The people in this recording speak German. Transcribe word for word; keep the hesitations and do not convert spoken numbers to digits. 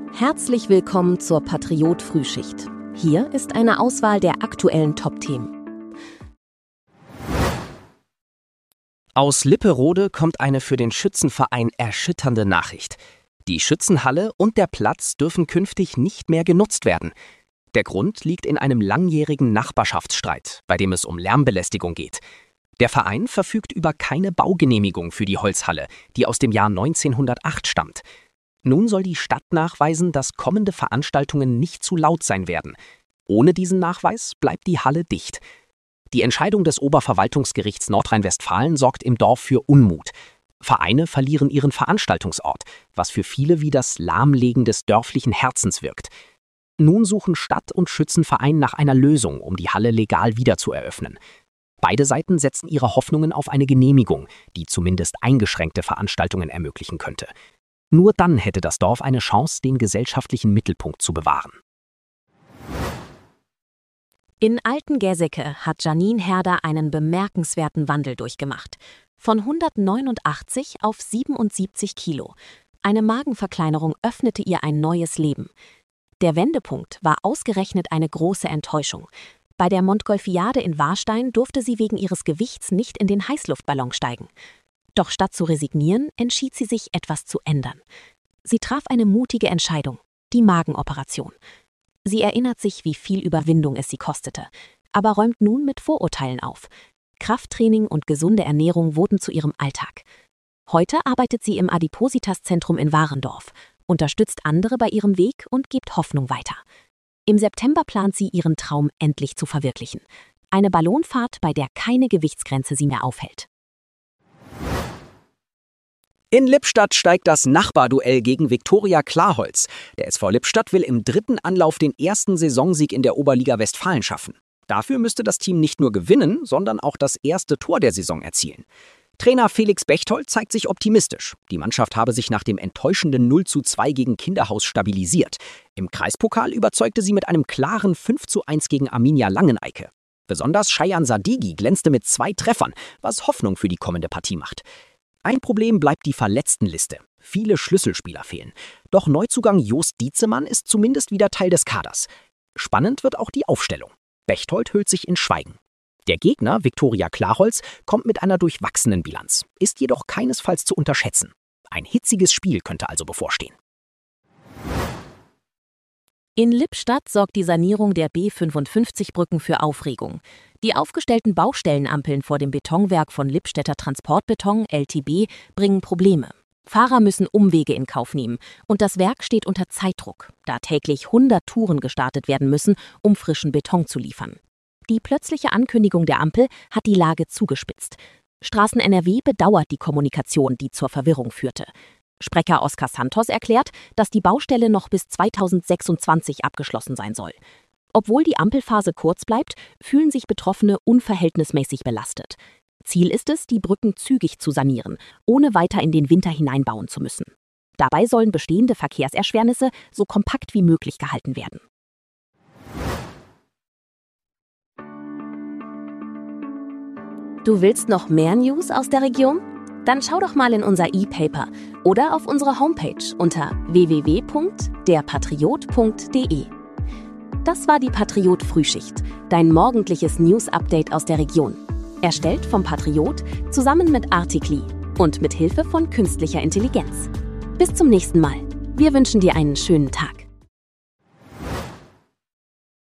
Herzlich willkommen zur Patriot Frühschicht. Hier ist eine Auswahl der aktuellen Top-Themen. Aus Lipperode kommt eine für den Schützenverein erschütternde Nachricht. Die Schützenhalle und der Platz dürfen künftig nicht mehr genutzt werden. Der Grund liegt in einem langjährigen Nachbarschaftsstreit, bei dem es um Lärmbelästigung geht. Der Verein verfügt über keine Baugenehmigung für die Holzhalle, die aus dem Jahr neunzehnhundertacht stammt. Nun soll die Stadt nachweisen, dass kommende Veranstaltungen nicht zu laut sein werden. Ohne diesen Nachweis bleibt die Halle dicht. Die Entscheidung des Oberverwaltungsgerichts Nordrhein-Westfalen sorgt im Dorf für Unmut. Vereine verlieren ihren Veranstaltungsort, was für viele wie das Lahmlegen des dörflichen Herzens wirkt. Nun suchen Stadt und Schützenverein nach einer Lösung, um die Halle legal wieder zu eröffnen. Beide Seiten setzen ihre Hoffnungen auf eine Genehmigung, die zumindest eingeschränkte Veranstaltungen ermöglichen könnte. Nur dann hätte das Dorf eine Chance, den gesellschaftlichen Mittelpunkt zu bewahren. In Altengeseke hat Janine Herder einen bemerkenswerten Wandel durchgemacht. Von hundertneunundachtzig auf siebenundsiebzig Kilo. Eine Magenverkleinerung öffnete ihr ein neues Leben. Der Wendepunkt war ausgerechnet eine große Enttäuschung. Bei der Montgolfiade in Warstein durfte sie wegen ihres Gewichts nicht in den Heißluftballon steigen. Doch statt zu resignieren, entschied sie sich, etwas zu ändern. Sie traf eine mutige Entscheidung, die Magenoperation. Sie erinnert sich, wie viel Überwindung es sie kostete, aber räumt nun mit Vorurteilen auf. Krafttraining und gesunde Ernährung wurden zu ihrem Alltag. Heute arbeitet sie im Adipositas-Zentrum in Warendorf, unterstützt andere bei ihrem Weg und gibt Hoffnung weiter. Im September plant sie, ihren Traum endlich zu verwirklichen. Eine Ballonfahrt, bei der keine Gewichtsgrenze sie mehr aufhält. In Lippstadt steigt das Nachbarduell gegen Viktoria Klarholz. Der S V Lippstadt will im dritten Anlauf den ersten Saisonsieg in der Oberliga Westfalen schaffen. Dafür müsste das Team nicht nur gewinnen, sondern auch das erste Tor der Saison erzielen. Trainer Felix Bechtold zeigt sich optimistisch. Die Mannschaft habe sich nach dem enttäuschenden null zu zwei gegen Kinderhaus stabilisiert. Im Kreispokal überzeugte sie mit einem klaren fünf zu eins gegen Arminia Langeneike. Besonders Shayan Sadigi glänzte mit zwei Treffern, was Hoffnung für die kommende Partie macht. Ein Problem bleibt die Verletztenliste. Viele Schlüsselspieler fehlen. Doch Neuzugang Jost Dietzemann ist zumindest wieder Teil des Kaders. Spannend wird auch die Aufstellung. Bechtold hüllt sich in Schweigen. Der Gegner, Viktoria Klarholz, kommt mit einer durchwachsenen Bilanz, ist jedoch keinesfalls zu unterschätzen. Ein hitziges Spiel könnte also bevorstehen. In Lippstadt sorgt die Sanierung der B fünfundfünfzig-Brücken für Aufregung. Die aufgestellten Baustellenampeln vor dem Betonwerk von Lippstädter Transportbeton L T B bringen Probleme. Fahrer müssen Umwege in Kauf nehmen und das Werk steht unter Zeitdruck, da täglich hundert Touren gestartet werden müssen, um frischen Beton zu liefern. Die plötzliche Ankündigung der Ampel hat die Lage zugespitzt. Straßen N R W bedauert die Kommunikation, die zur Verwirrung führte. Sprecher Oskar Santos erklärt, dass die Baustelle noch bis zweitausendsechsundzwanzig abgeschlossen sein soll. Obwohl die Ampelphase kurz bleibt, fühlen sich Betroffene unverhältnismäßig belastet. Ziel ist es, die Brücken zügig zu sanieren, ohne weiter in den Winter hineinbauen zu müssen. Dabei sollen bestehende Verkehrserschwernisse so kompakt wie möglich gehalten werden. Du willst noch mehr News aus der Region? Dann schau doch mal in unser E-Paper oder auf unsere Homepage unter w w w punkt der patriot punkt d e. Das war die Patriot Frühschicht, dein morgendliches News-Update aus der Region. Erstellt vom Patriot zusammen mit Artikli und mit Hilfe von künstlicher Intelligenz. Bis zum nächsten Mal. Wir wünschen dir einen schönen Tag.